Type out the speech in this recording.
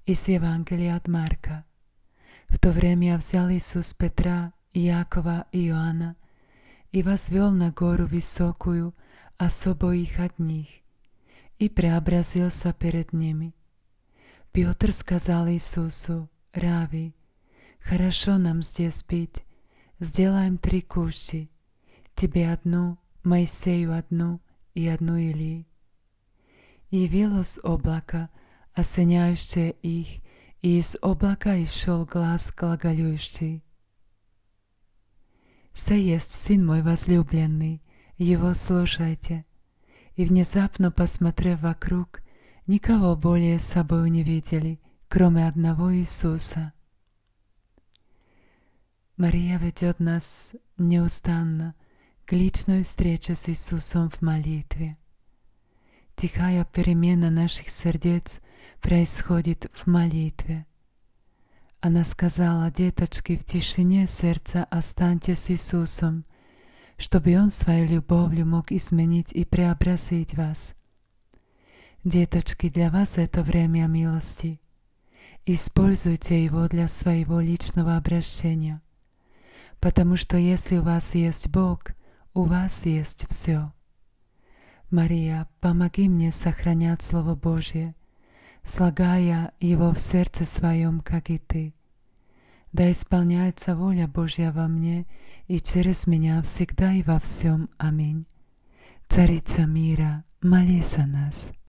Из Евангелия от Марка. В то время взял Иисус Петра, Иакова и Иоанна и возвел на гору высокую, особо их от них, и преобразился перед ними. Петр сказал Иисусу: «Рави, хорошо нам здесь быть, сделаем 3 кущи, тебе одну, Моисею одну и одну Илии». И явилось облако, осеняющее их, и из облака исшел глас глаголющий: «Сей есть Сын мой возлюбленный, Его слушайте». И внезапно, посмотрев вокруг, никого более с собою не видели, кроме одного Иисуса. Мария ведет нас неустанно к личной встрече с Иисусом в молитве. Тихая перемена наших сердец происходит в молитве. Она сказала: «Деточки, в тишине сердца останьтесь с Иисусом, чтобы Он своей любовью мог изменить и преобразить вас». Деточки, для вас это время милости. Используйте его для своего личного обращения, потому что если у вас есть Бог, у вас есть все. Мария, помоги мне сохранять Слово Божье, слагая его в сердце своем, как и Ты. Да исполняется воля Божья во мне и через меня всегда и во всем. Аминь. Царица мира, молись за нас.